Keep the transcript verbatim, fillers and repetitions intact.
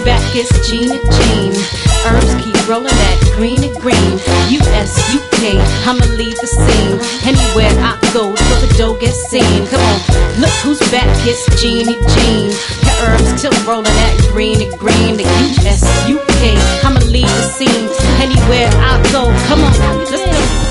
back? It's Gina Jean. Herbs keep rolling that green and green. U S, U K, I'ma leave the scene. Anywhere I go, till the dough gets seen. Come on, look who's back, it's Jeannie Jean. Her herbs still rolling that green and green. The U S, U K, I'ma leave the scene. Anywhere I go, come on, let's go.